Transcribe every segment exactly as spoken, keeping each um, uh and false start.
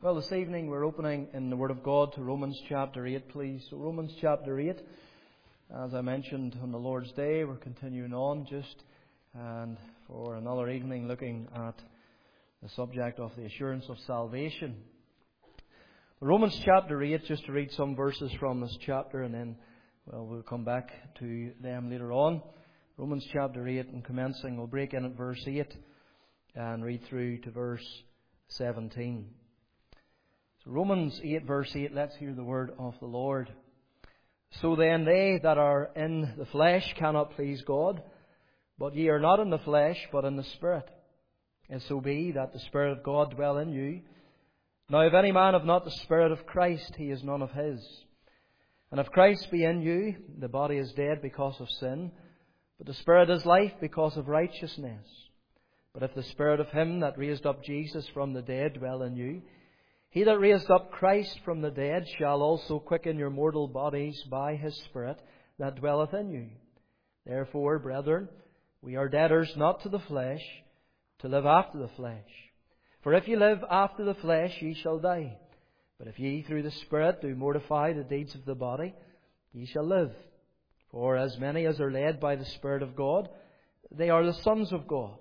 Well, this evening we're opening in the Word of God to Romans chapter eight, please. So Romans chapter eight, as I mentioned on the Lord's Day, we're continuing on just and for another evening looking at the subject of the assurance of salvation. Romans chapter eight, just to read some verses from this chapter and then, well, we'll come back to them later on. Romans chapter eight, and commencing, we'll break in at verse eight and read through to verse seventeen. So Romans eight verse eight, let's hear the word of the Lord. So then they that are in the flesh cannot please God, but ye are not in the flesh, but in the Spirit. If so be that the Spirit of God dwell in you. Now if any man have not the Spirit of Christ, he is none of his. And if Christ be in you, the body is dead because of sin, but the Spirit is life because of righteousness. But if the Spirit of him that raised up Jesus from the dead dwell in you, he that raised up Christ from the dead shall also quicken your mortal bodies by his Spirit that dwelleth in you. Therefore, brethren, we are debtors not to the flesh, to live after the flesh. For if ye live after the flesh, ye shall die. But if ye through the Spirit do mortify the deeds of the body, ye shall live. For as many as are led by the Spirit of God, they are the sons of God.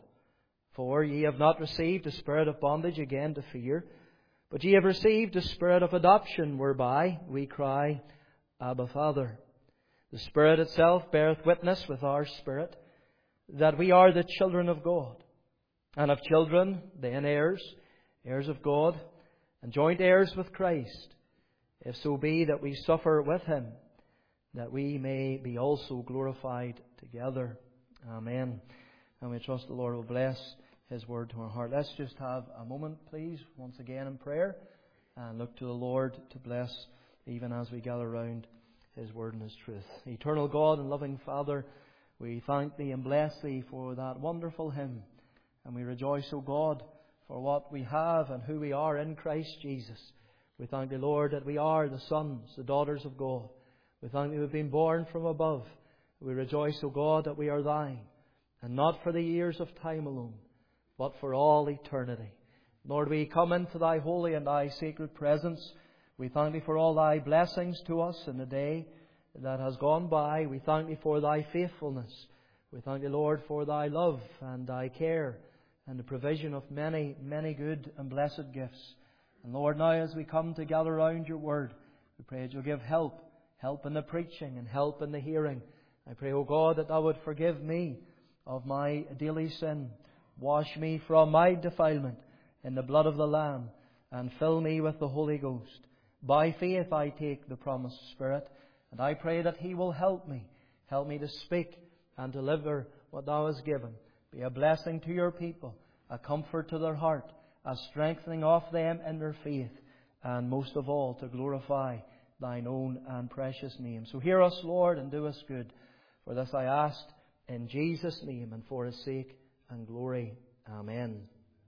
For ye have not received a spirit of bondage again to fear, but ye have received a spirit of adoption, whereby we cry, Abba, Father. The Spirit itself beareth witness with our spirit that we are the children of God. And of children, then heirs, heirs of God, and joint heirs with Christ, if so be that we suffer with Him, that we may be also glorified together. Amen. And we trust the Lord will bless His word to our heart. Let's just have a moment, please, once again in prayer, and look to the Lord to bless even as we gather round His word and His truth. Eternal God and loving Father, we thank Thee and bless Thee for that wonderful hymn. And we rejoice, O God, for what we have and who we are in Christ Jesus. We thank Thee, Lord, that we are the sons, the daughters of God. We thank Thee we've been born from above. We rejoice, O God, that we are Thine, and not for the years of time alone, but for all eternity. Lord, we come into Thy holy and Thy sacred presence. We thank Thee for all Thy blessings to us in the day that has gone by. We thank Thee for Thy faithfulness. We thank Thee, Lord, for Thy love and Thy care and the provision of many, many good and blessed gifts. And Lord, now as we come to gather round Your word, we pray that You'll give help, help in the preaching and help in the hearing. I pray, O God, that Thou would forgive me of my daily sin. Wash me from my defilement in the blood of the Lamb, and fill me with the Holy Ghost. By faith I take the promised Spirit, and I pray that He will help me. Help me to speak and deliver what Thou hast given. Be a blessing to Your people, a comfort to their heart, a strengthening of them in their faith, and most of all to glorify Thine own and precious name. So hear us, Lord, and do us good. For this I ask in Jesus' name and for His sake and glory. Amen.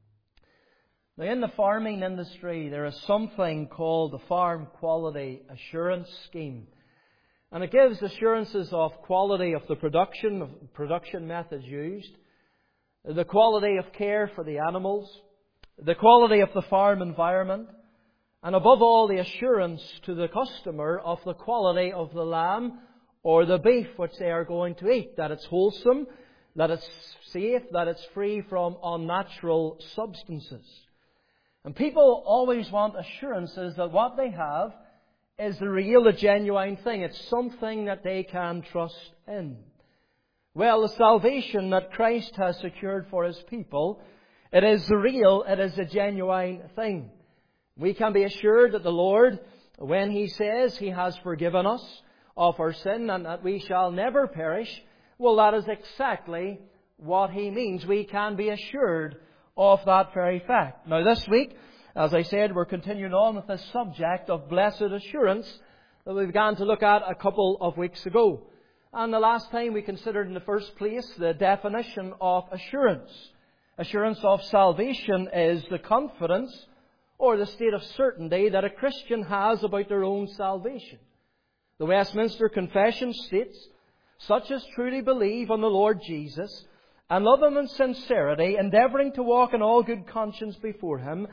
Now, in the farming industry, there is something called the Farm Quality Assurance Scheme. And it gives assurances of quality of the production, of production methods used, the quality of care for the animals, the quality of the farm environment, and above all, the assurance to the customer of the quality of the lamb or the beef which they are going to eat, that it's wholesome, that it's safe, that it's free from unnatural substances. And people always want assurances that what they have is the real, the genuine thing. It's something that they can trust in. Well, the salvation that Christ has secured for His people, it is the real, it is the genuine thing. We can be assured that the Lord, when He says He has forgiven us of our sin and that we shall never perish, well, that is exactly what He means. We can be assured of that very fact. Now, this week, as I said, we're continuing on with this subject of blessed assurance that we began to look at a couple of weeks ago. And the last time we considered in the first place the definition of assurance. Assurance of salvation is the confidence or the state of certainty that a Christian has about their own salvation. The Westminster Confession states, "Such as truly believe on the Lord Jesus and love Him in sincerity, endeavouring to walk in all good conscience before Him,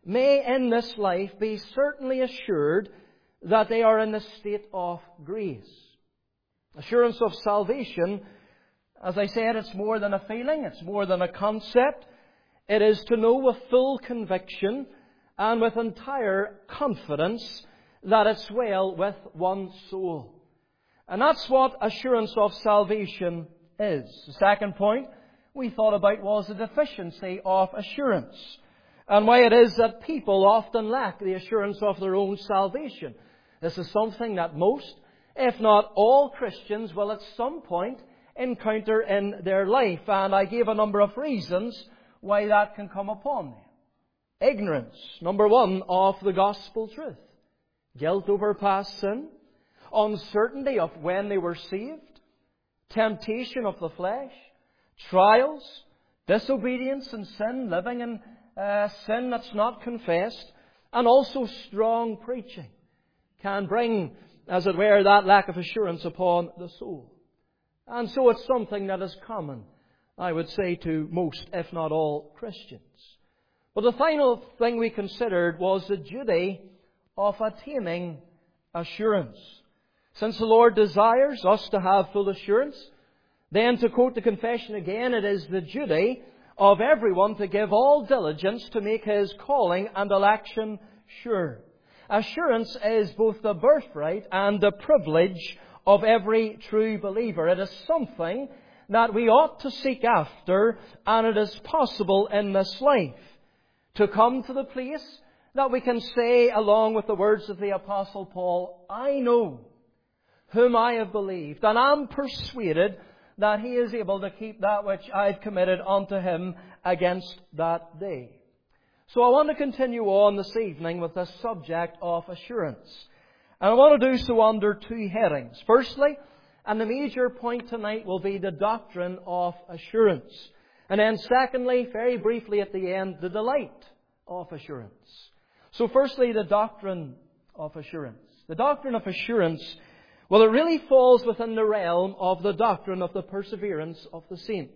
may in this life be certainly assured that they are in the state of grace. Assurance of salvation, as I said, it's more than a feeling, it's more than a concept. It is to know with full conviction and with entire confidence that it's well with one's soul. And that's what assurance of salvation is. The second point we thought about was the deficiency of assurance, and why it is that people often lack the assurance of their own salvation. This is something that most, if not all, Christians will at some point encounter in their life. And I gave a number of reasons why that can come upon them. Ignorance, number one, of the gospel truth. Guilt over past sin. Uncertainty of when they were saved. Temptation of the flesh. Trials. Disobedience and sin. Living in uh, sin that's not confessed. And also strong preaching can bring, as it were, that lack of assurance upon the soul. And so it's something that is common, I would say, to most, if not all, Christians. But the final thing we considered was the duty of attaining assurance. Since the Lord desires us to have full assurance, then, to quote the confession again, it is the duty of everyone to give all diligence to make his calling and election sure. Assurance is both the birthright and the privilege of every true believer. It is something that we ought to seek after, and it is possible in this life to come to the place that we can say, along with the words of the Apostle Paul, I know whom I have believed, and am persuaded that He is able to keep that which I've committed unto Him against that day. So I want to continue on this evening with this subject of assurance. And I want to do so under two headings. Firstly, and the major point tonight will be the doctrine of assurance. And then secondly, very briefly at the end, the delight of assurance. So firstly, the doctrine of assurance. The doctrine of assurance, well, it really falls within the realm of the doctrine of the perseverance of the saints.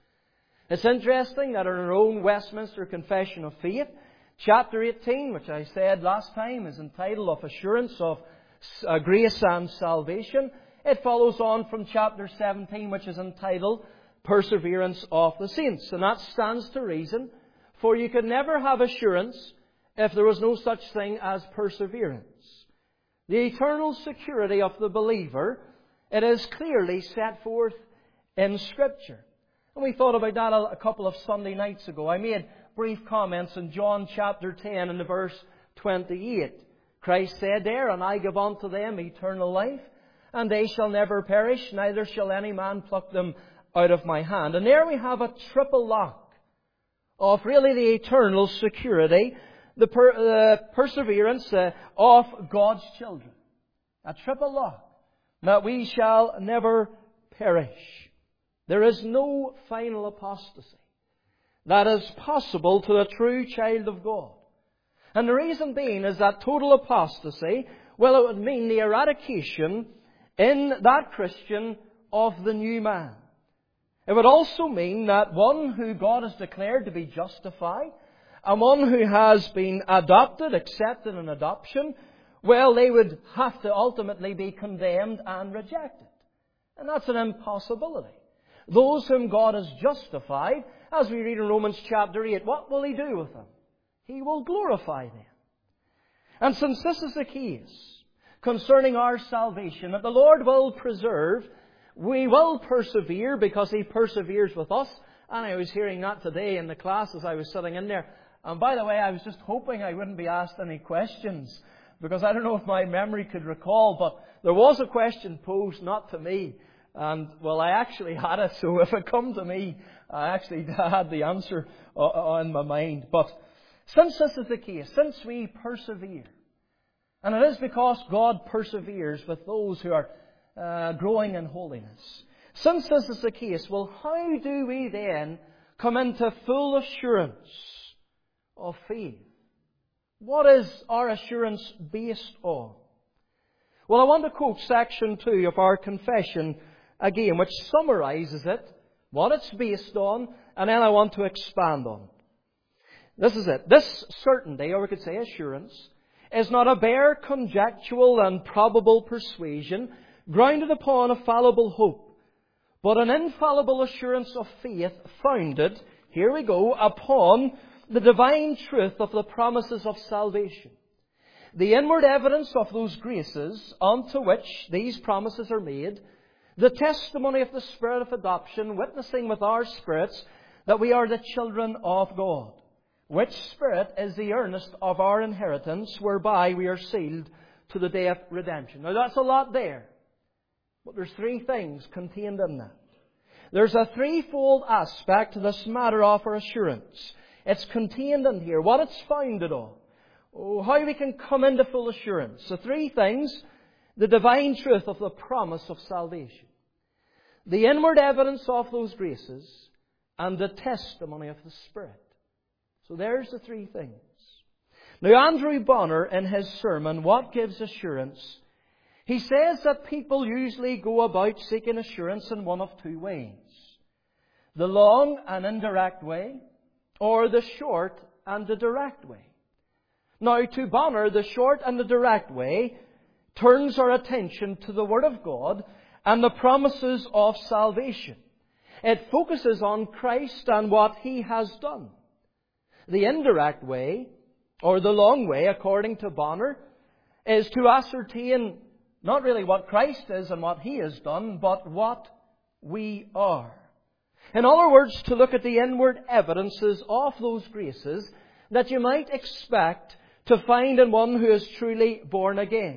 It's interesting that in our own Westminster Confession of Faith, chapter eighteen, which I said last time, is entitled Of Assurance of uh, Grace and Salvation. It follows on from chapter seventeen, which is entitled Perseverance of the Saints. And that stands to reason, for you could never have assurance if there was no such thing as perseverance. The eternal security of the believer, it is clearly set forth in Scripture. And we thought about that a couple of Sunday nights ago. I made brief comments in John chapter ten and the verse twenty-eight. Christ said there, and I give unto them eternal life, and they shall never perish, neither shall any man pluck them out of my hand. And there we have a triple lock of really the eternal security, the per, uh, perseverance uh, of God's children. A triple lock, that we shall never perish. There is no final apostasy that is possible to a true child of God. And the reason being is that total apostasy, well, it would mean the eradication in that Christian of the new man. It would also mean that one who God has declared to be justified, and one who has been adopted, accepted in adoption, well, they would have to ultimately be condemned and rejected. And that's an impossibility. Those whom God has justified, as we read in Romans chapter eight, what will He do with them? He will glorify them. And since this is the case concerning our salvation, that the Lord will preserve, we will persevere because He perseveres with us. And I was hearing that today in the class as I was sitting in there. And by the way, I was just hoping I wouldn't be asked any questions, because I don't know if my memory could recall, but there was a question posed, not to me. And, well, I actually had it, so if it come to me, I actually had the answer on my mind. But since this is the case, since we persevere, and it is because God perseveres with those who are uh, growing in holiness, since this is the case, well, how do we then come into full assurance of faith? What is our assurance based on? Well, I want to quote section two of our confession again, which summarizes it, what it's based on, and then I want to expand on it. This is it. This certainty, or we could say assurance, is not a bare conjectural and probable persuasion grounded upon a fallible hope, but an infallible assurance of faith founded, here we go, upon the divine truth of the promises of salvation. The inward evidence of those graces unto which these promises are made, the testimony of the Spirit of adoption, witnessing with our spirits that we are the children of God, which Spirit is the earnest of our inheritance, whereby we are sealed to the day of redemption. Now that's a lot there, but there's three things contained in that. There's a threefold aspect to this matter of our assurance. It's contained in here, what it's founded on. Oh, how we can come into full assurance. So three things: the divine truth of the promise of salvation, the inward evidence of those graces, and the testimony of the Spirit. So there's the three things. Now Andrew Bonner, in his sermon, What Gives Assurance? He says that people usually go about seeking assurance in one of two ways: the long and indirect way, or the short and the direct way. Now, to Bonner, the short and the direct way turns our attention to the Word of God and the promises of salvation. It focuses on Christ and what He has done. The indirect way, or the long way, according to Bonner, is to ascertain not really what Christ is and what He has done, but what we are. In other words, to look at the inward evidences of those graces that you might expect to find in one who is truly born again.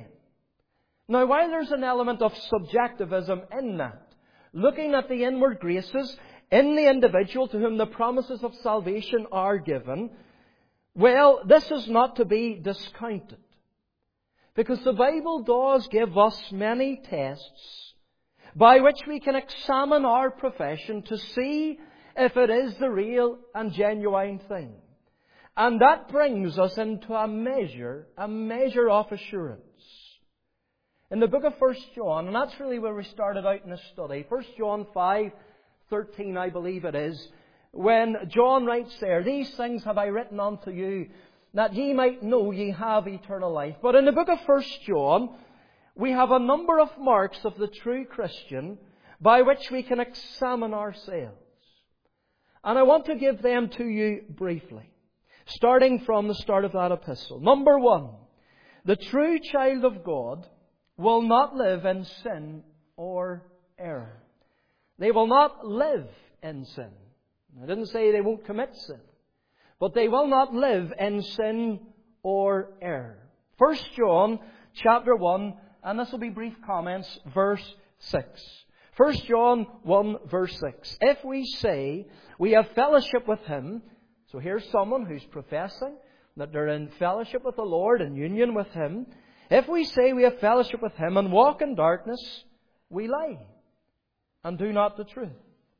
Now, while there's an element of subjectivism in that, looking at the inward graces in the individual to whom the promises of salvation are given, well, this is not to be discounted. Because the Bible does give us many tests by which we can examine our profession to see if it is the real and genuine thing. And that brings us into a measure, a measure of assurance. In the book of First John, and that's really where we started out in this study, First John five thirteen, I believe it is, when John writes there, "These things have I written unto you, that ye might know ye have eternal life." But in the book of First John, we have a number of marks of the true Christian by which we can examine ourselves. And I want to give them to you briefly, starting from the start of that epistle. Number one, the true child of God will not live in sin or error. They will not live in sin. I didn't say they won't commit sin, but they will not live in sin or error. First John chapter one, and this will be brief comments, verse six. First John one, verse six. If we say we have fellowship with Him, so here's someone who's professing that they're in fellowship with the Lord and union with Him. If we say we have fellowship with Him and walk in darkness, we lie and do not the truth.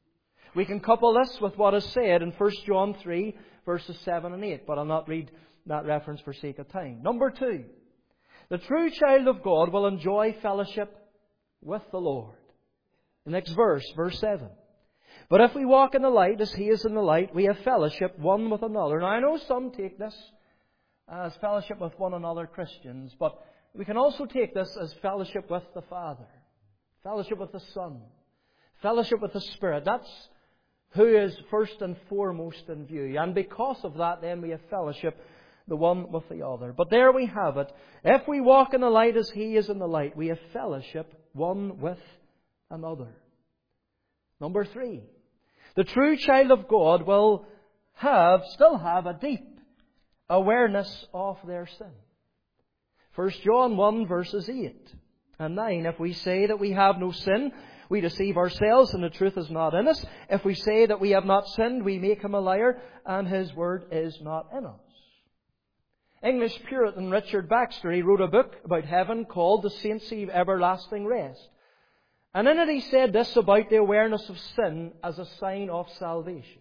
We can couple this with what is said in First John three, verses seven and eight, but I'll not read that reference for sake of time. Number two, the true child of God will enjoy fellowship with the Lord. The next verse, verse seven. But if we walk in the light as He is in the light, we have fellowship one with another. Now I know some take this as fellowship with one another Christians, but we can also take this as fellowship with the Father, fellowship with the Son, fellowship with the Spirit. That's who is first and foremost in view. And because of that, then we have fellowship the one with the other. But there we have it. If we walk in the light as He is in the light, we have fellowship one with another. Number three, the true child of God will have, still have a deep awareness of their sin. First John one, verses eight and nine. If we say that we have no sin, we deceive ourselves and the truth is not in us. If we say that we have not sinned, we make Him a liar and His word is not in us. English Puritan Richard Baxter, he wrote a book about heaven called The Saints' Everlasting Rest. And in it he said this about the awareness of sin as a sign of salvation.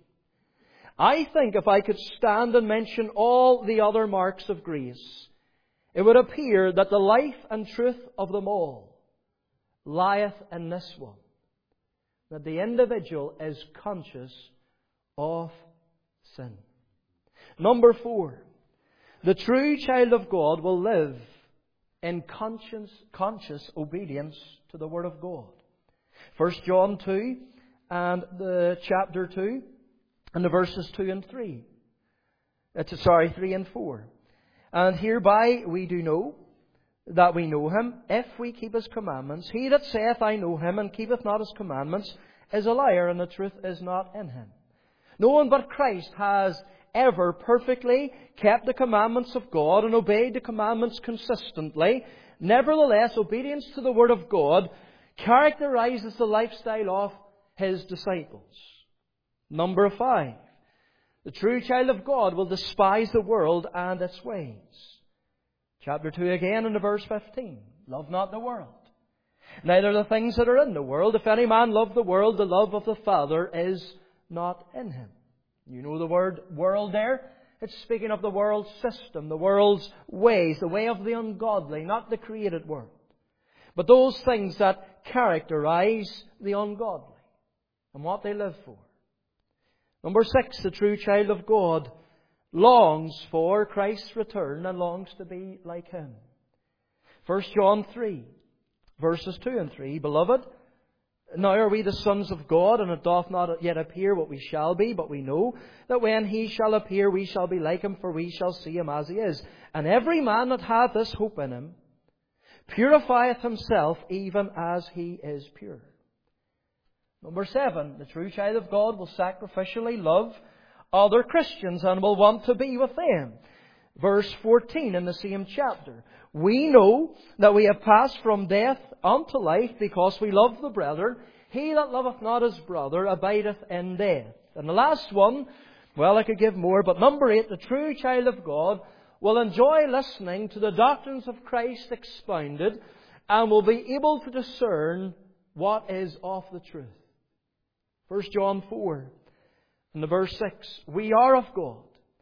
I think if I could stand and mention all the other marks of grace, it would appear that the life and truth of them all lieth in this one, that the individual is conscious of sin. Number four, the true child of God will live in conscious, conscious obedience to the Word of God. First John two and the chapter two and the verses two and three. It's, sorry, three and four. And hereby we do know that we know Him, if we keep His commandments. He that saith, I know Him, and keepeth not His commandments, is a liar, and the truth is not in him. No one but Christ has ever perfectly kept the commandments of God and obeyed the commandments consistently. Nevertheless, obedience to the Word of God characterizes the lifestyle of His disciples. Number five, the true child of God will despise the world and its ways. Chapter two again in the verse fifteen. Love not the world, neither the things that are in the world. If any man love the world, the love of the Father is not in him. You know the word world there? It's speaking of the world's system, the world's ways, the way of the ungodly, not the created world. But those things that characterize the ungodly and what they live for. Number six, the true child of God longs for Christ's return and longs to be like Him. First John three, verses two and three. Beloved, now are we the sons of God, and it doth not yet appear what we shall be, but we know that when He shall appear, we shall be like Him, for we shall see Him as He is. And every man that hath this hope in Him purifieth himself, even as He is pure. Number seven, the true child of God will sacrificially love other Christians and will want to be with them. Verse fourteen in the same chapter. We know that we have passed from death unto life because we love the brethren. He that loveth not his brother abideth in death. And the last one, well, I could give more, but number eight, the true child of God will enjoy listening to the doctrines of Christ expounded and will be able to discern what is of the truth. First John four and the verse six. We are of God.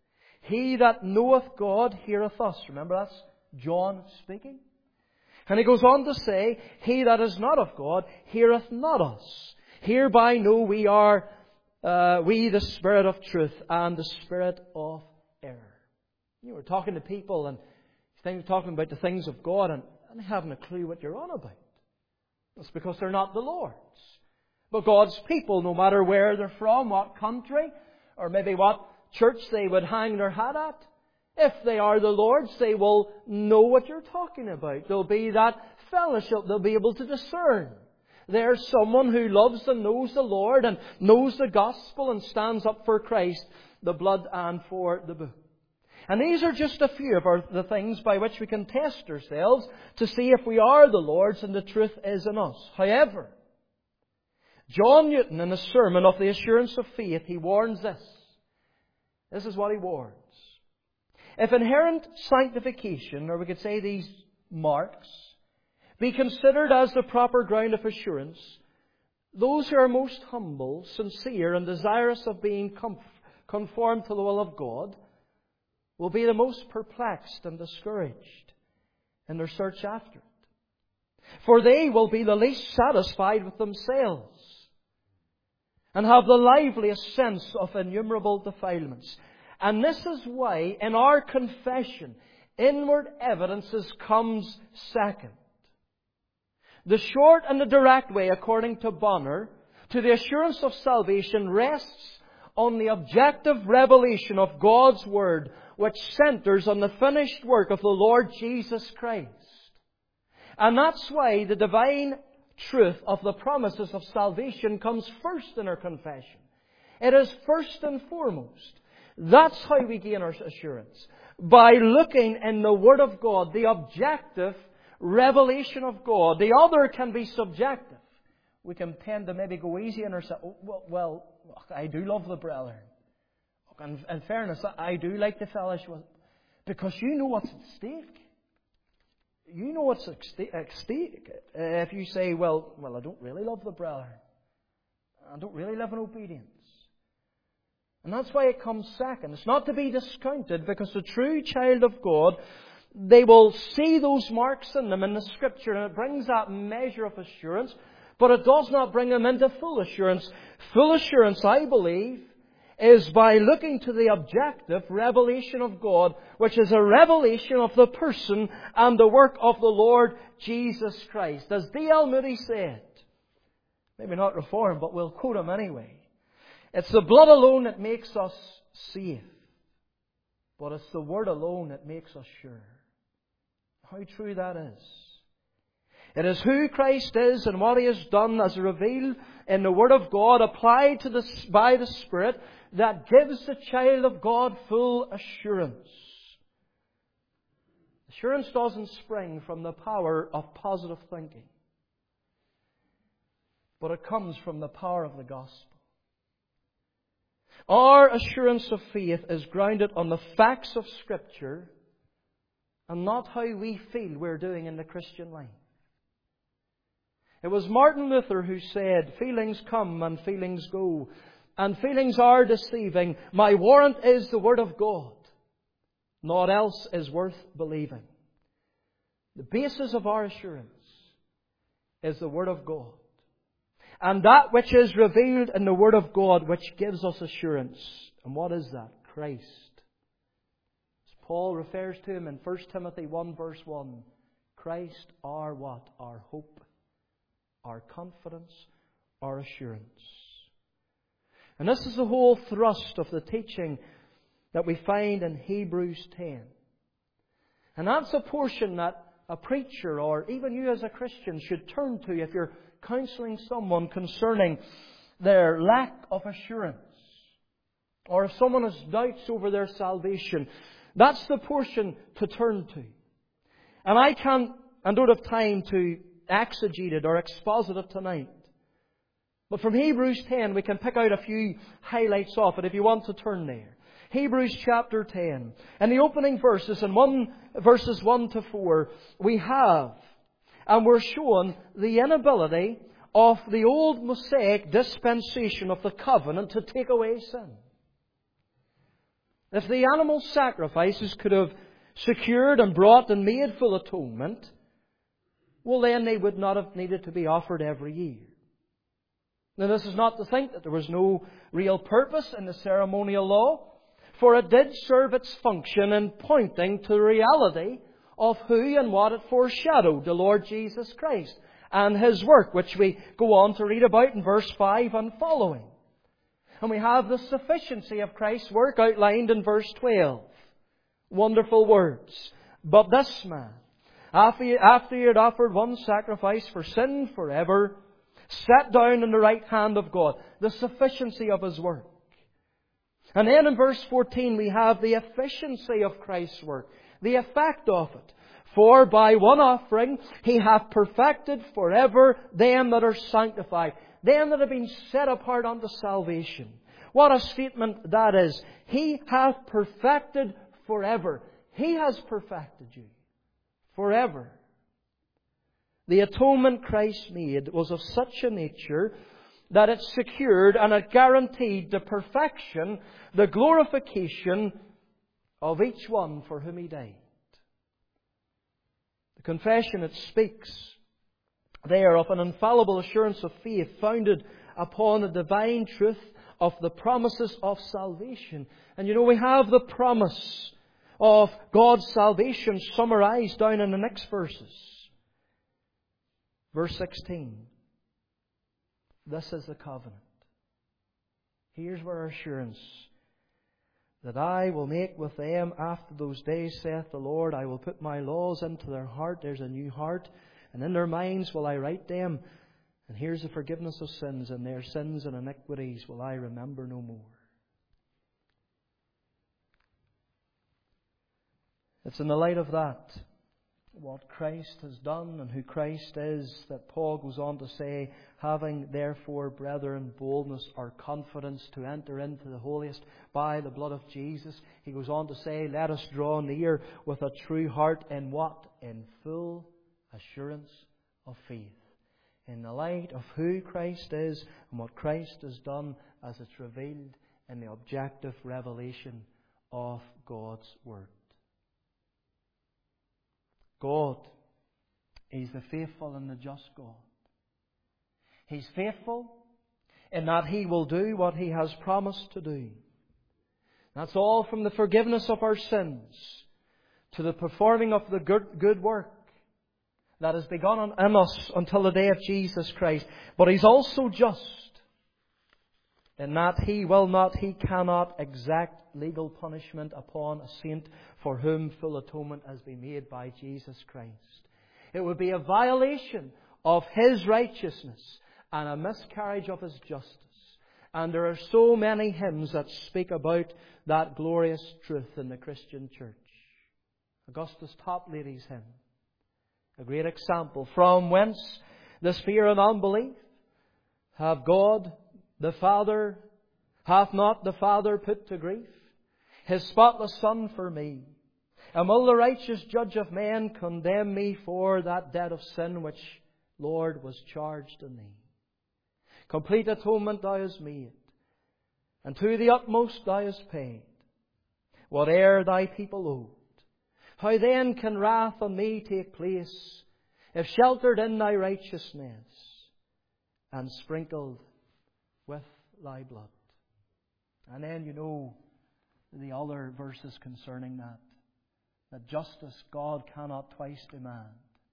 He that knoweth God heareth us. Remember, that's John speaking. And he goes on to say, He that is not of God heareth not us. Hereby know we are, uh, we the spirit of truth and the spirit of error. You know, we're talking to people and things, talking about the things of God, and, and they haven't a clue what you're on about. It's because they're not the Lord's. But God's people, no matter where they're from, what country, or maybe what church they would hang their hat at, if they are the Lord's, they will know what you're talking about. There'll be that fellowship. They'll be able to discern. There's someone who loves and knows the Lord and knows the gospel and stands up for Christ, the blood, and for the book. And these are just a few of our, the things by which we can test ourselves to see if we are the Lord's and the truth is in us. However, John Newton, in his sermon of the assurance of faith, he warns this. This is what he warns. If inherent sanctification, or we could say these marks, be considered as the proper ground of assurance, those who are most humble, sincere, and desirous of being conformed to the will of God will be the most perplexed and discouraged in their search after it. For they will be the least satisfied with themselves and have the liveliest sense of innumerable defilements. And this is why in our confession, inward evidences comes second. The short and the direct way, according to Bonner, to the assurance of salvation rests on the objective revelation of God's Word, which centers on the finished work of the Lord Jesus Christ. And that's why the divine truth of the promises of salvation comes first in our confession. It is first and foremost. That's how we gain our assurance. By looking in the Word of God, the objective revelation of God. The other can be subjective. We can tend to maybe go easy on ourselves. Oh, well, well, I do love the brethren. In, in fairness, I do like the fellowship. Because you know what's at stake. You know what's at stake. Uh, if you say, well, well, I don't really love the brethren. I don't really live in obedience. And that's why it comes second. It's not to be discounted, because the true child of God, they will see those marks in them in the Scripture, and it brings that measure of assurance, but it does not bring them into full assurance. Full assurance, I believe, is by looking to the objective revelation of God, which is a revelation of the person and the work of the Lord Jesus Christ. As D L Moody said, maybe not Reformed, but we'll quote him anyway, it's the blood alone that makes us safe, but it's the Word alone that makes us sure. How true that is. It is who Christ is and what He has done as revealed in the Word of God, applied to the, by the Spirit, that gives the child of God full assurance. Assurance doesn't spring from the power of positive thinking, but it comes from the power of the gospel. Our assurance of faith is grounded on the facts of Scripture and not how we feel we're doing in the Christian life. It was Martin Luther who said, "Feelings come and feelings go, and feelings are deceiving. My warrant is the Word of God. Naught else is worth believing." The basis of our assurance is the Word of God. And that which is revealed in the Word of God, which gives us assurance. And what is that? Christ. As Paul refers to Him in First Timothy one verse one. Christ our what? Our hope, our confidence, our assurance. And this is the whole thrust of the teaching that we find in Hebrews ten. And that's a portion that a preacher, or even you as a Christian, should turn to if you're counselling someone concerning their lack of assurance, or if someone has doubts over their salvation. That's the portion to turn to. And I can't, and don't have time to exegete it or exposit it tonight. But from Hebrews ten, we can pick out a few highlights of it if you want to turn there. Hebrews chapter ten. In the opening verses, in one, verses one to four, we have, and we're shown the inability of the old Mosaic dispensation of the covenant to take away sin. If the animal sacrifices could have secured and brought and made full atonement, well then they would not have needed to be offered every year. Now this is not to think that there was no real purpose in the ceremonial law, for it did serve its function in pointing to the reality of who and what it foreshadowed, the Lord Jesus Christ, and His work, which we go on to read about in verse five and following. And we have the sufficiency of Christ's work outlined in verse twelve. Wonderful words. But this man, after he, after he had offered one sacrifice for sin forever, sat down in the right hand of God. The sufficiency of His work. And then in verse fourteen we have the efficiency of Christ's work. The effect of it. For by one offering He hath perfected forever them that are sanctified. Them that have been set apart unto salvation. What a statement that is. He hath perfected forever. He has perfected you. Forever. The atonement Christ made was of such a nature that it secured and it guaranteed the perfection, the glorification of each one for whom He died. The confession, it speaks there of an infallible assurance of faith founded upon the divine truth of the promises of salvation. And you know, we have the promise of God's salvation summarized down in the next verses. Verse sixteen. This is the covenant. Here's where our assurance. That I will make with them after those days, saith the Lord. I will put my laws into their heart. There's a new heart. And in their minds will I write them. And here's the forgiveness of sins. And their sins and iniquities will I remember no more. It's in the light of that, what Christ has done and who Christ is, that Paul goes on to say, having therefore, brethren, boldness or confidence to enter into the holiest by the blood of Jesus. He goes on to say, let us draw near with a true heart in what? In full assurance of faith. In the light of who Christ is and what Christ has done as it's revealed in the objective revelation of God's Word. God, He's the faithful and the just God. He's faithful in that He will do what He has promised to do. That's all from the forgiveness of our sins to the performing of the good, good work that has begun in us until the day of Jesus Christ. But He's also just in that He will not, He cannot exact legal punishment upon a saint for whom full atonement has been made by Jesus Christ. It would be a violation of His righteousness and a miscarriage of His justice. And there are so many hymns that speak about that glorious truth in the Christian church. Augustus Toplady's hymn, a great example. From whence this fear and unbelief? Have God the Father, hath not the Father put to grief His spotless Son for me? And will the righteous judge of men condemn me for that debt of sin which, Lord, was charged on Thee? Complete atonement Thou hast made, and to the utmost Thou hast paid whate'er Thy people owed. How then can wrath on me take place, if sheltered in Thy righteousness and sprinkled with Thy blood? And then you know the other verses concerning that. That justice God cannot twice demand.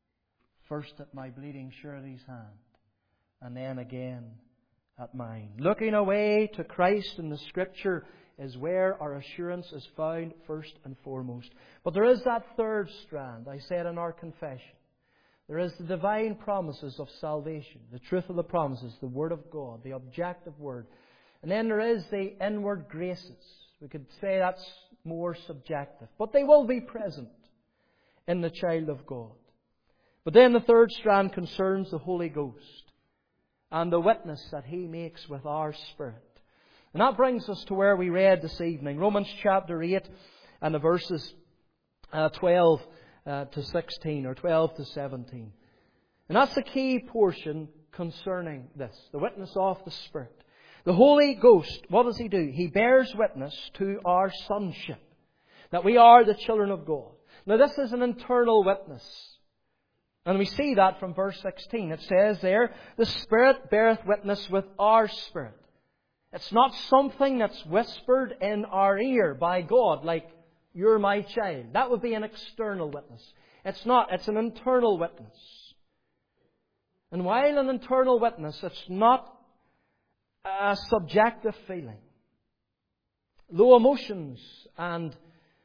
First at my bleeding surety's hand, and then again at mine. Looking away to Christ in the Scripture is where our assurance is found first and foremost. But there is that third strand, I said in our confession. There is the divine promises of salvation, the truth of the promises, the Word of God, the objective Word. And then there is the inward graces. We could say that's more subjective, but they will be present in the child of God. But then the third strand concerns the Holy Ghost and the witness that He makes with our spirit. And that brings us to where we read this evening, Romans chapter eight and the verses uh, twelve uh, to sixteen, or twelve to seventeen. And that's the key portion concerning this, the witness of the Spirit. The Holy Ghost, what does He do? He bears witness to our sonship, that we are the children of God. Now this is an internal witness. And we see that from verse sixteen. It says there, the Spirit beareth witness with our spirit. It's not something that's whispered in our ear by God, like, you're my child. That would be an external witness. It's not. It's an internal witness. And while an internal witness, it's not a subjective feeling. Low emotions and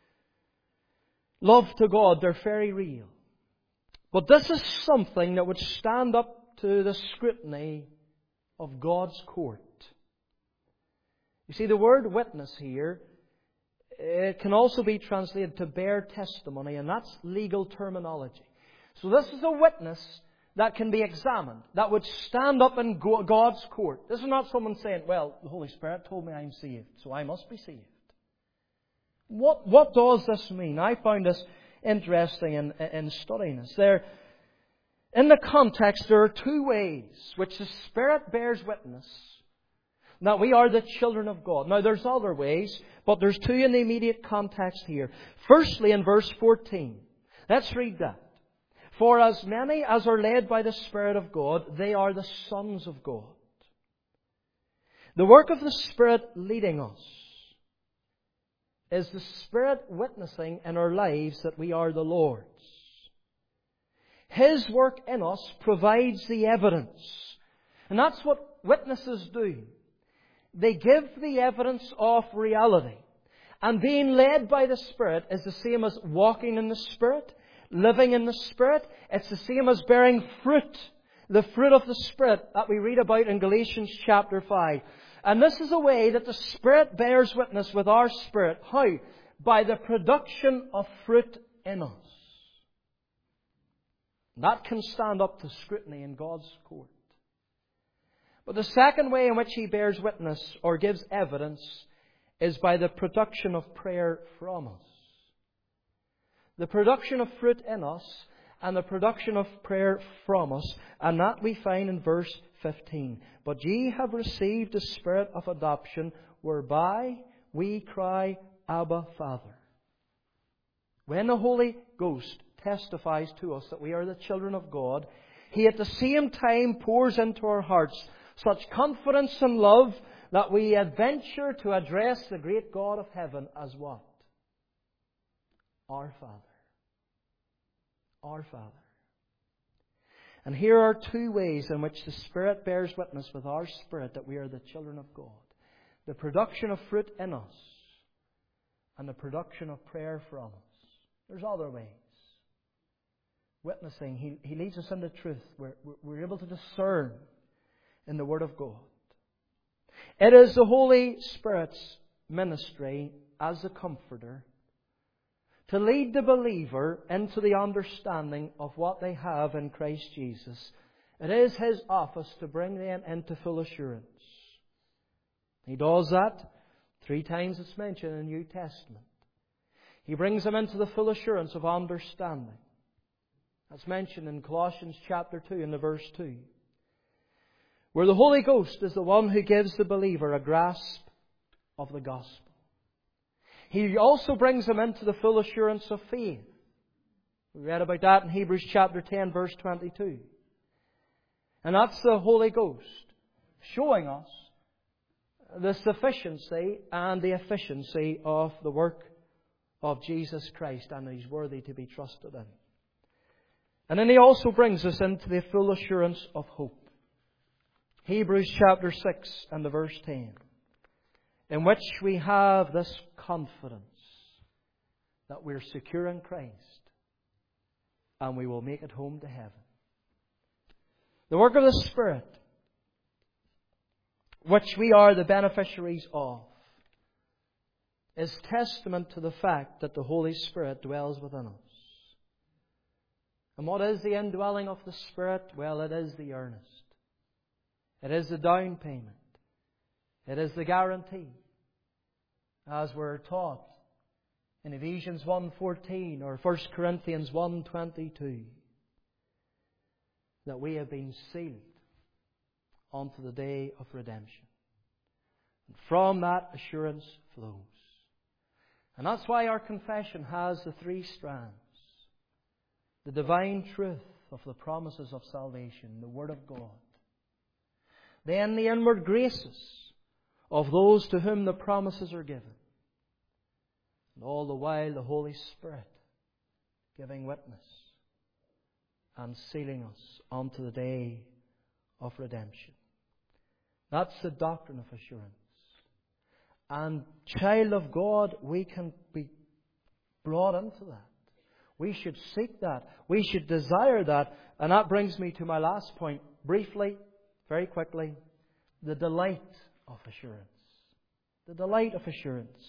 love to God, they're very real. But this is something that would stand up to the scrutiny of God's court. You see, the word witness here, it can also be translated to bear testimony, and that's legal terminology. So this is a witness that can be examined, that would stand up in God's court. This is not someone saying, well, the Holy Spirit told me I'm saved, so I must be saved. What, what does this mean? I found this interesting in, in studying this. There, in the context, there are two ways which the Spirit bears witness that we are the children of God. Now, there's other ways, but there's two in the immediate context here. Firstly, in verse fourteen. Let's read that. For as many as are led by the Spirit of God, they are the sons of God. The work of the Spirit leading us is the Spirit witnessing in our lives that we are the Lord's. His work in us provides the evidence. And that's what witnesses do. They give the evidence of reality. And being led by the Spirit is the same as walking in the Spirit, living in the Spirit. It's the same as bearing fruit, the fruit of the Spirit that we read about in Galatians chapter five. And this is a way that the Spirit bears witness with our spirit. How? By the production of fruit in us. That can stand up to scrutiny in God's court. But the second way in which He bears witness or gives evidence is by the production of prayer from us. The production of fruit in us and the production of prayer from us. And that we find in verse fifteen. But ye have received the Spirit of adoption, whereby we cry, Abba, Father. When the Holy Ghost testifies to us that we are the children of God, He at the same time pours into our hearts such confidence and love that we adventure to address the great God of heaven as what? Our Father. Our Father. And here are two ways in which the Spirit bears witness with our spirit that we are the children of God. The production of fruit in us and the production of prayer from us. There's other ways. Witnessing, He, he leads us into truth. We're, we're able to discern in the Word of God. It is the Holy Spirit's ministry as the Comforter to lead the believer into the understanding of what they have in Christ Jesus. It is His office to bring them into full assurance. He does that three times it's mentioned in the New Testament. He brings them into the full assurance of understanding. That's mentioned in Colossians chapter two in the verse two. Where the Holy Ghost is the one who gives the believer a grasp of the gospel. He also brings them into the full assurance of faith. We read about that in Hebrews chapter ten verse twenty-two. And that's the Holy Ghost showing us the sufficiency and the efficiency of the work of Jesus Christ, and He's worthy to be trusted in. And then He also brings us into the full assurance of hope. Hebrews chapter six and the verse ten. In which we have this confidence that we're secure in Christ and we will make it home to heaven. The work of the Spirit, which we are the beneficiaries of, is testament to the fact that the Holy Spirit dwells within us. And what is the indwelling of the Spirit? Well, it is the earnest. It is the down payment. It is the guarantee. As we're taught in Ephesians one fourteen or First Corinthians one twenty-two, that we have been sealed unto the day of redemption. And from that assurance flows. And that's why our confession has the three strands. The divine truth of the promises of salvation, the Word of God. Then the inward graces of those to whom the promises are given. And all the while the Holy Spirit giving witness and sealing us unto the day of redemption. That's the doctrine of assurance. And child of God, we can be brought into that. We should seek that. We should desire that. And that brings me to my last point. Briefly, very quickly, the delight of assurance. The delight of assurance.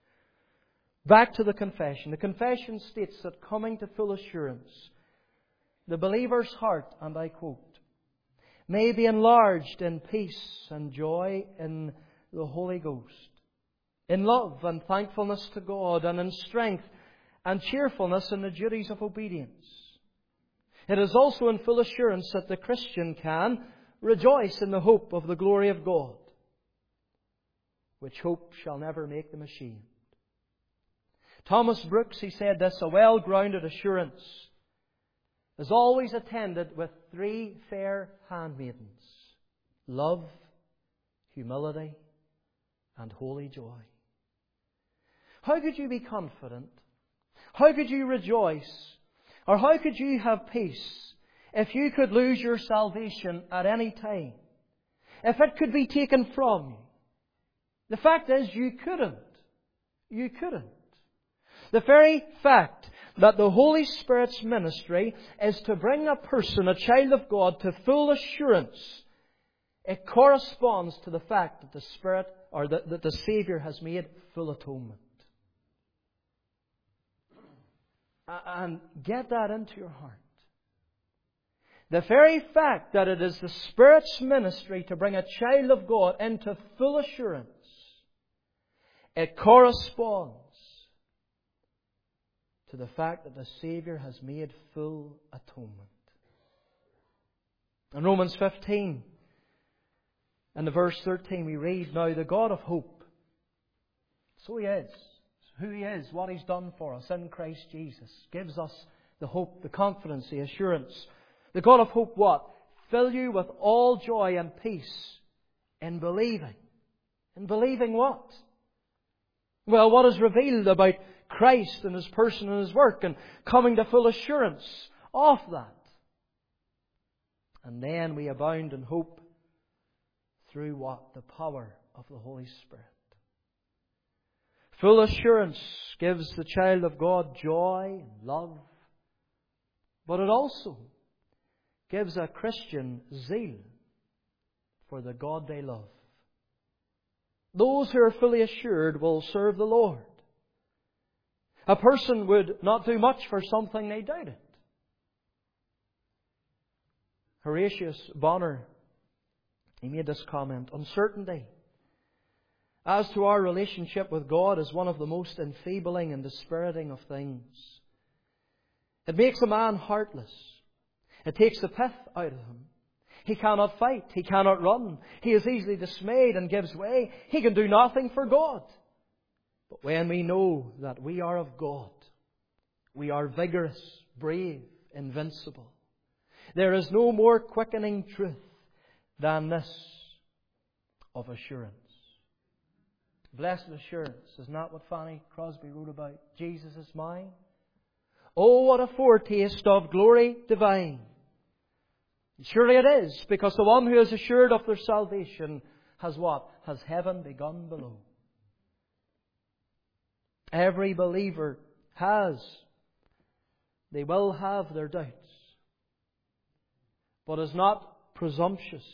Back to the confession. The confession states that coming to full assurance, the believer's heart, and I quote, may be enlarged in peace and joy in the Holy Ghost, in love and thankfulness to God, and in strength and cheerfulness in the duties of obedience. It is also in full assurance that the Christian can rejoice in the hope of the glory of God, which hope shall never make them ashamed. Thomas Brooks, he said this, a well-grounded assurance is always attended with three fair handmaidens: love, humility, and holy joy. How could you be confident? How could you rejoice? Or how could you have peace if you could lose your salvation at any time? If it could be taken from you? The fact is, you couldn't. You couldn't. The very fact that the Holy Spirit's ministry is to bring a person, a child of God, to full assurance, it corresponds to the fact that the Spirit, or that, that the Saviour has made full atonement. And get that into your heart. The very fact that it is the Spirit's ministry to bring a child of God into full assurance, it corresponds to the fact that the Saviour has made full atonement. In Romans fifteen, in the verse thirteen, we read, now the God of hope, so He is, who He is, what He's done for us in Christ Jesus, gives us the hope, the confidence, the assurance. The God of hope what? Fill you with all joy and peace in believing, In believing what? Well, what is revealed about Christ and His person and His work, and coming to full assurance of that. And then we abound in hope through what? The power of the Holy Spirit. Full assurance gives the child of God joy and love, but it also gives a Christian zeal for the God they love. Those who are fully assured will serve the Lord. A person would not do much for something they doubted. Horatius Bonner, he made this comment: uncertainty as to our relationship with God is one of the most enfeebling and dispiriting of things. It makes a man heartless. It takes the pith out of him. He cannot fight. He cannot run. He is easily dismayed and gives way. He can do nothing for God. But when we know that we are of God, we are vigorous, brave, invincible. There is no more quickening truth than this of assurance. Blessed assurance. Isn't that what Fanny Crosby wrote about? Jesus is mine. Oh, what a foretaste of glory divine. Surely it is, because the one who is assured of their salvation has what? Has heaven begun below. Every believer has. They will have their doubts, but is not presumptuous.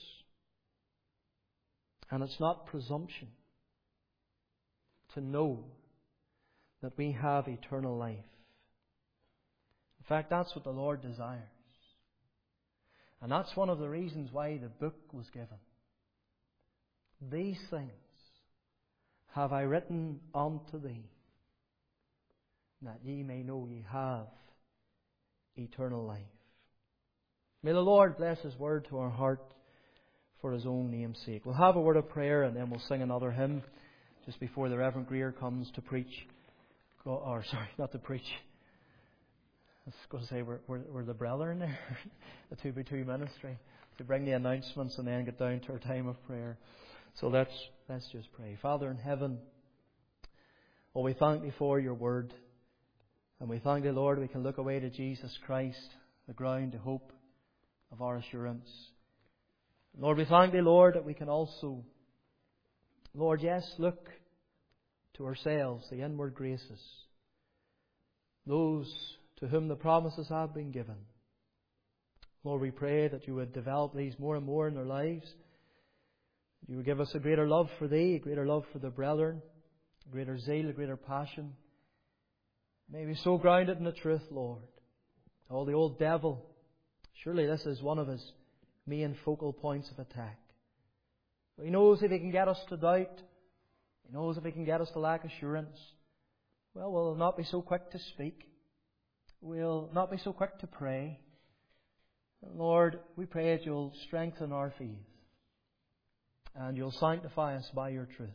And it's not presumption to know that we have eternal life. In fact, that's what the Lord desires. And that's one of the reasons why the book was given. These things have I written unto thee, that ye may know ye have eternal life. May the Lord bless His word to our heart for His own name's sake. We'll have a word of prayer and then we'll sing another hymn just before the Reverend Greer comes to preach. Or, sorry, not to preach. I was going to say we're, we're, we're the brethren there, the two by two ministry, to bring the announcements and then get down to our time of prayer. So let's let's just pray. Father in heaven, oh, we thank Thee for Your word. And we thank Thee, Lord, we can look away to Jesus Christ, the ground, the hope of our assurance. Lord, we thank Thee, Lord, that we can also, Lord, yes, look to ourselves, the inward graces, those to whom the promises have been given. Lord, we pray that You would develop these more and more in their lives. You would give us a greater love for Thee, a greater love for the brethren, a greater zeal, a greater passion. May we be so grounded in the truth, Lord. Oh, the old devil, surely this is one of his main focal points of attack. He knows if he can get us to doubt, he knows if he can get us to lack assurance, well, we'll not be so quick to speak. We'll not be so quick to pray. Lord, we pray that You'll strengthen our faith and You'll sanctify us by Your truth.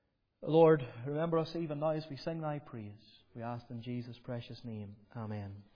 Lord, remember us even now as we sing Thy praise. We ask in Jesus' precious name. Amen.